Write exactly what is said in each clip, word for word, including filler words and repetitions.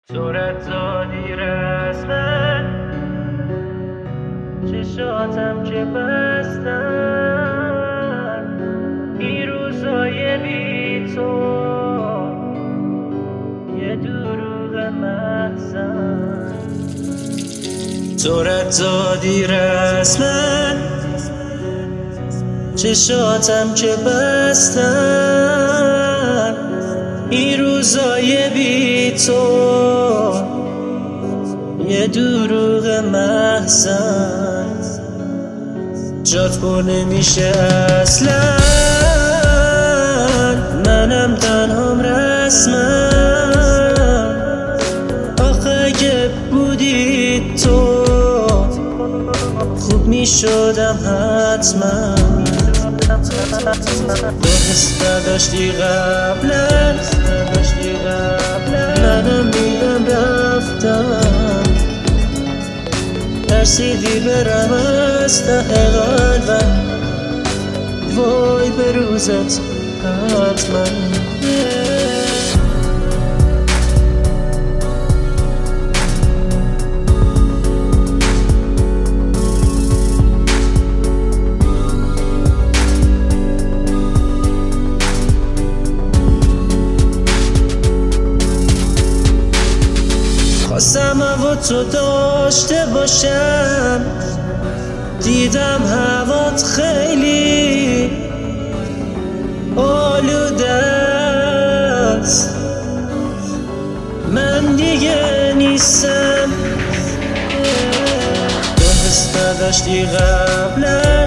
صورت زادی رسمن، چشاتم که بستن این روزای بی تو، یه دروغ محزن. صورت زادی رسمن، چشاتم که بستن این روزای بی تو، یه دروغ محزن. جات پر نمیشه اصلا، منم تنهام رسما. آخه اگه بودی تو خوب میشدم حتما. تو حس نداشتی قبلا، منم میدم رفتم. ترسیدی برم از ته قلبم، وای به روزت حتما. خواستم هوا تو داشته باشم، دیدم هوات خیلی آلوده است. من دیگه نیستم. تو حس نداشتی قبلا،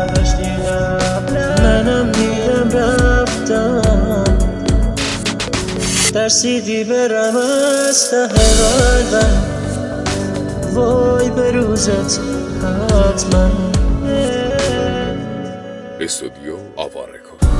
منم دیدم رفتم. ترسیدی برم از ته قلبم، وای به روزت حتما. استودیو آوارکو.